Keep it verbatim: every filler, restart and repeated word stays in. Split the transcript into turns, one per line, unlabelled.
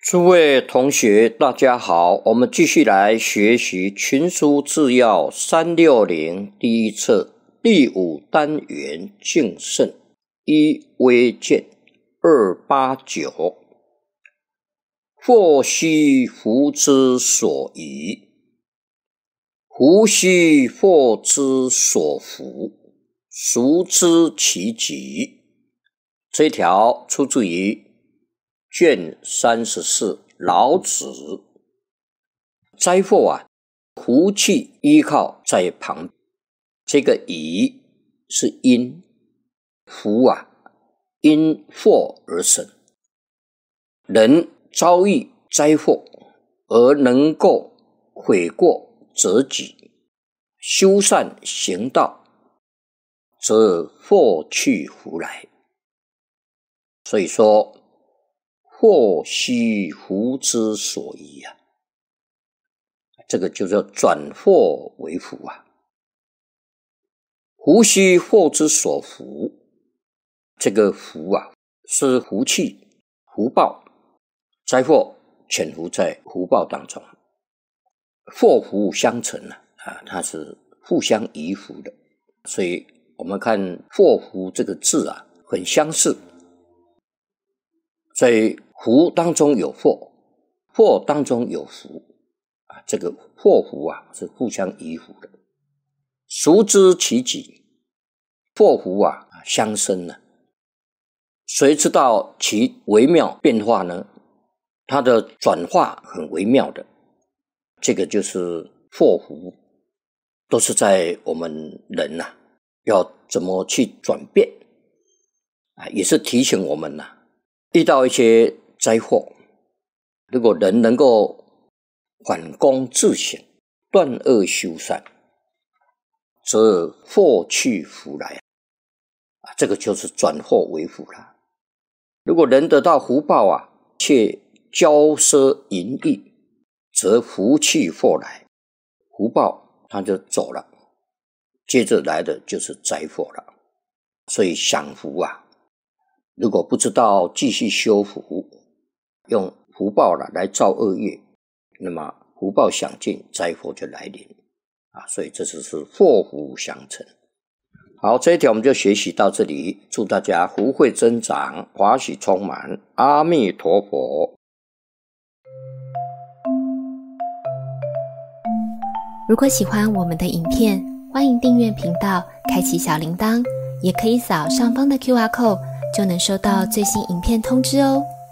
诸位同学大家好，我们继续来学习群书治要三六零第一册第五单元敬慎。一微见，二八九。或须福之所宜，福须祸之所伏，孰知其极？这一条出自于卷三十四老子。灾祸啊，福气依靠在旁，这个宜是因，福啊因祸而生。人遭遇灾祸而能够悔过则己，修善行道，则祸去福来。所以说祸须福之所宜啊，这个就叫转祸为福啊。福须祸之所伏，这个福啊是福气、福报，灾祸潜伏在福报当中，祸福相成啊，啊它是互相依附的。所以我们看祸福这个字啊，很相似。在福当中有祸，祸当中有福啊，这个祸福啊是互相依附的。孰知其极？祸福啊相生呢，谁知道其微妙变化呢？它的转化很微妙的，这个就是祸福，都是在我们人啊要怎么去转变啊，也是提醒我们啊，遇到一些灾祸，如果人能够反躬自省，断恶修善，则祸去福来啊，这个就是转祸为福了。如果人得到福报啊，却骄奢淫逸，则福去祸来，福报它就走了，接着来的就是灾祸了。所以享福啊，如果不知道继续修福，用福报了来造恶业，那么福报享尽，灾祸就来临啊！所以这就是祸福相成。好，这一条我们就学习到这里，祝大家福慧增长，华喜充满，阿弥陀佛。
如果喜欢我们的影片，欢迎订阅频道，开启小铃铛，也可以扫上方的 Q R code，就能收到最新影片通知哦。